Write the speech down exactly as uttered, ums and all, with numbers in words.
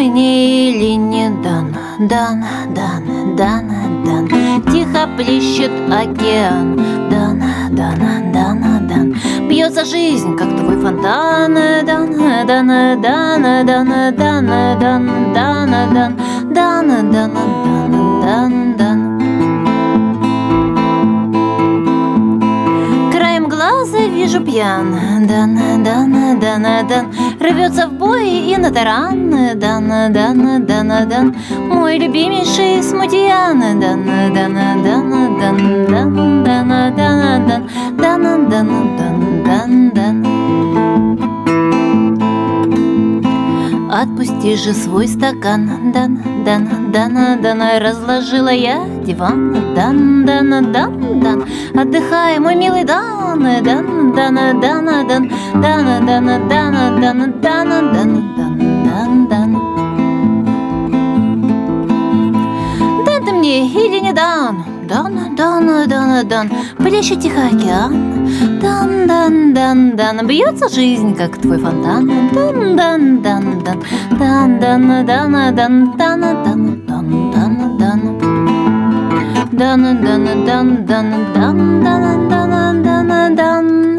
мне или не дан, дан, дан, дан, дан. Тихо плещет океан, дан, дан, дан, дан. Бьется жизнь, как твой фонтан, дан, дан, дан, дан, дан, дан, дан, дан, дан, дан, дан, дан. Краем глаза вижу пьян, дан, дан, дан, дан. Рвется в бой и на таран, дан, дан, дан, дан. Мой любимейший смутьян, дан, дан, дан, дан, дан, дан, дан, дан, дан, дан, дан, дан, дан. Отпусти же свой стакан, дан, дан, дан, дан. Разложила я диван, дан, дан, дан, дан. Отдыхай, мой милый дан, дан, дан, дан, дан, дан, дан, дан, дан, дан, дан, дан, дан. Дан ты мне или не дан? Дан, дан, дан, дан. Плещет тихо океан, дан, дан, дан, дан. Бьется жизнь, как твой фонтан, дан, дан, дан, дан, дан, дан, дан, дан, дан, дан, дан, дан, дан. Дан, дан, дан, дан, дан, дан, дан, дан, дан.